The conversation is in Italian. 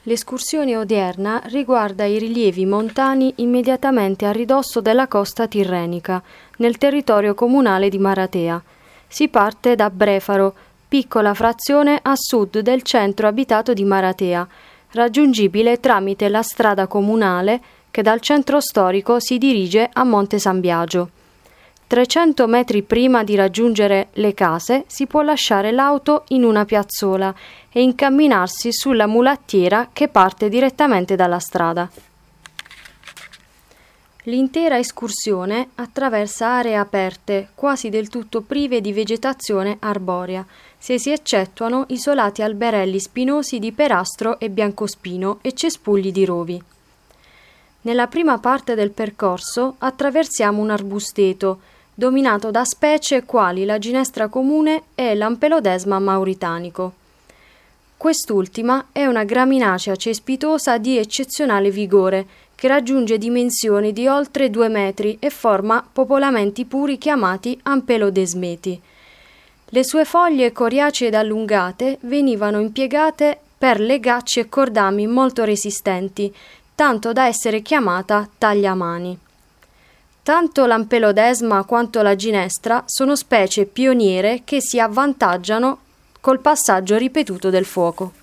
L'escursione odierna riguarda i rilievi montani immediatamente a ridosso della costa tirrenica, nel territorio comunale di Maratea. Si parte da Brefaro, piccola frazione a sud del centro abitato di Maratea, raggiungibile tramite la strada comunale che dal centro storico si dirige a Monte San Biagio. 300 metri prima di raggiungere le case si può lasciare l'auto in una piazzola e incamminarsi sulla mulattiera che parte direttamente dalla strada. L'intera escursione attraversa aree aperte, quasi del tutto prive di vegetazione arborea, se si eccettuano isolati alberelli spinosi di perastro e biancospino e cespugli di rovi. Nella prima parte del percorso attraversiamo un arbusteto, dominato da specie quali la ginestra comune e l'Ampelodesma mauritanico. Quest'ultima è una graminacea cespitosa di eccezionale vigore, che raggiunge dimensioni di oltre 2 metri e forma popolamenti puri chiamati ampelodesmeti. Le sue foglie coriacee ed allungate venivano impiegate per legacci e cordami molto resistenti, tanto da essere chiamata tagliamani. Tanto l'Ampelodesma quanto la ginestra sono specie pioniere che si avvantaggiano col passaggio ripetuto del fuoco.